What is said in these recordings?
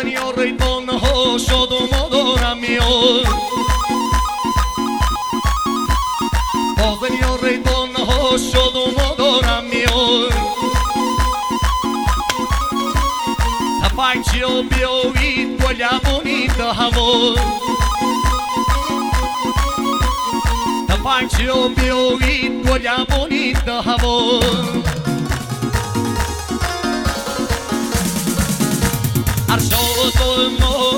بازن یا ریدان ها شاد و مادارم میاد بازن یا ریدان ها شاد و مادارم میاد تفنگچی ها بیایید گلمونید هوا تفنگچی ها بیایید گلمونید هوا ارشاد ما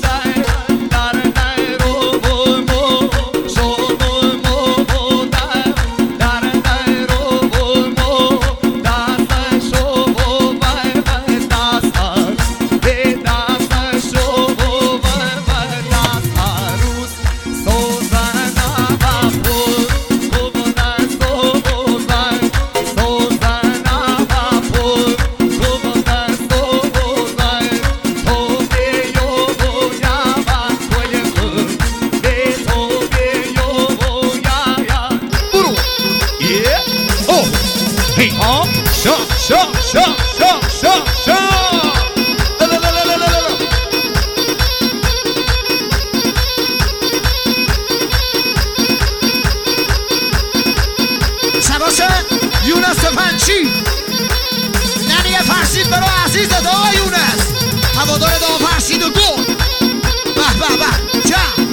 یونس تفنگچی ننی فرشید برو عزیز دعا یونس هوادار دعا فرشید و گل به به به جمع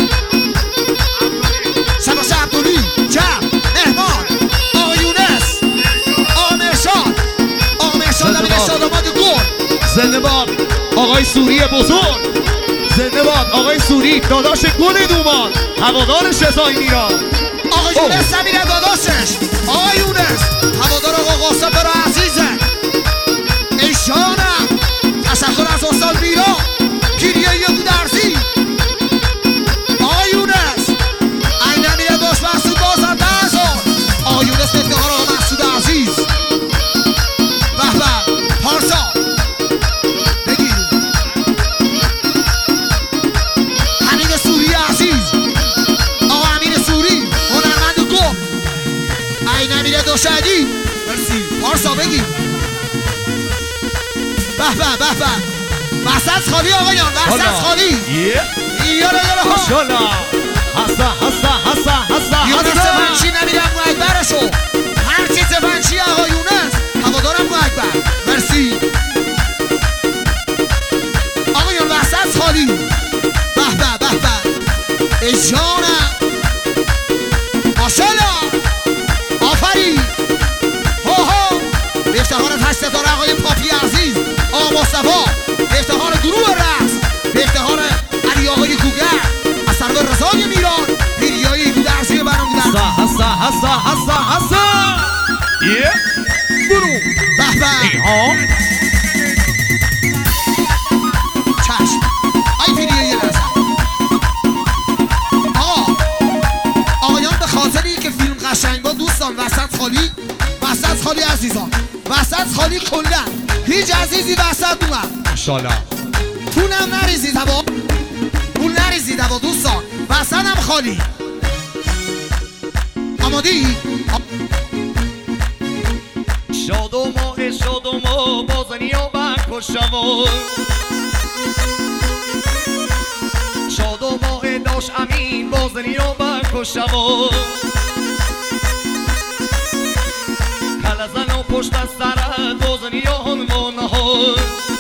شباش عبدالی جمع مهمان آقا یونس آقا مرشاد نمی ارشاد آماد گل زنده باد آقای سوری بزرگ زنده باد آقای سوری داداش گل دومان هوادار شتای میران آقا یونس نمیره داداشش آقا یونس هوادار آقا قاسم برو عزیزه ایشانم تشکر از استاد میران پیریه یه درزی آقا یونس این نمیره داشت محسود بازنده هزار آقا یونس افتخار آقا محسود عزیز به به پارسا بگیر حمید سوری عزیز آقا امیر سوری هنرمند گل این نمیره دوشدی مرسی پارسا بگیر به به به به وسط خالی آقایان وسط خالی یالا ماشاءالله حسا یونس تفنگچی نمیرم مو اکبرشو هرچی تفنگچی آقا یونس هوادارم مو اکبر مرسی آقایان وسط خالی به به به به ای جانم ماشاءالله آفرین به افتخار 8 ستاره آقای پاپی عزیز آقا مصطفی به افتخار گروه رقص به افتخار علی آقای کوگر از سردار رضای میران پیریای گودرزی برام بودن حسا برو به به چشم ای پیریای رضا آقایان به خاطری که فیلم قشنگ با دوستان وسط خالی عزیزان وسط خالی کلن هیچ عزیزی وسط نوم انشالله پولم نریزید هوا پول نریزید هوا دوستان وسط هم خالی آمادی؟ شاد و ما بازنی و بکشم شاد و ما داشت امین بازنی و بکشم کلزن و پشت از سرت بازنی و هنمان ها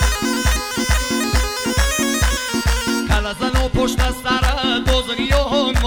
کلزن و پشت از سرت بازنی و هنمان